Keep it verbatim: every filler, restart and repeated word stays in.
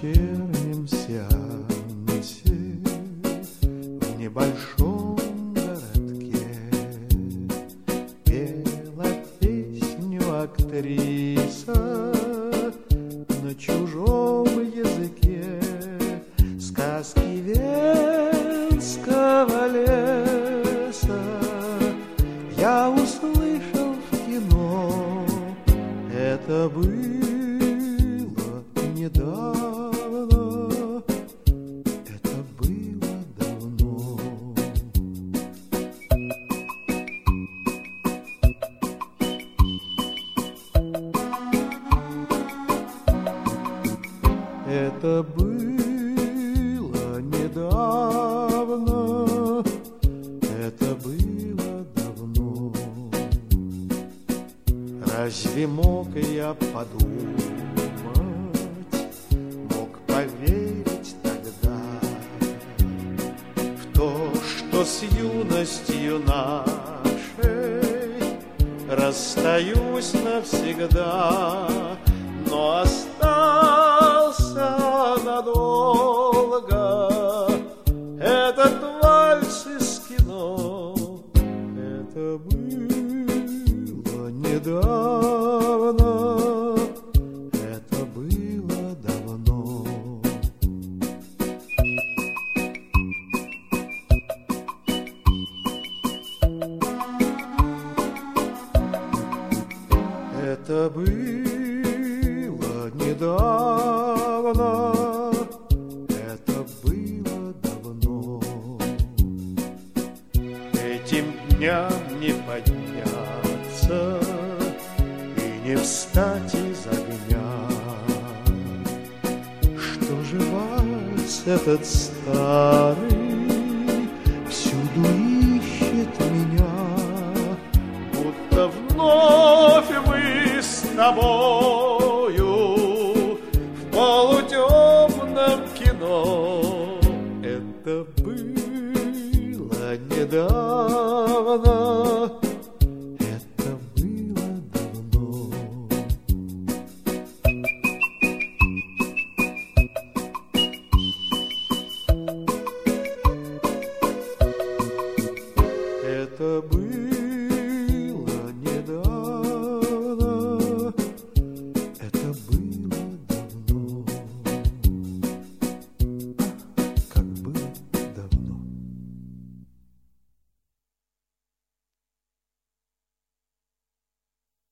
вечернем сеансе в небольшом городке пела песню актриса на чужом языке. Сказки Венского леса я услышал в кино. Это было недавно, это было давно. Это было недавно, это было давно. Разве мог я подумать, мог поверить тогда в то, что с юностью нашей расстаюсь навсегда, но остался надолго этот вальс из кино. Это было недавно, это было давно. Это было недавно, это было давно. Этим дням не подняться и не встать из огня. Что же вальс этот старый всюду ищет меня, будто вновь мы с тобою в полутемном кино. Это было недавно, это было давно. Это было